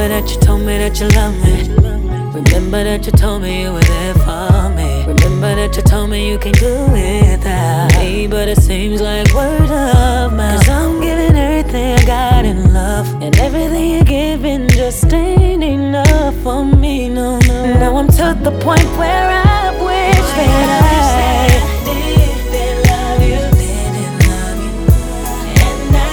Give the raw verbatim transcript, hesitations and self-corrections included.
Remember that you told me that you love me. Remember that you told me you were there for me. Remember that you told me you can do without me. But it seems like word of mouth, 'cause I'm giving everything I got in love, and everything you're giving just ain't enough for me, no, no. Now I'm to the point where I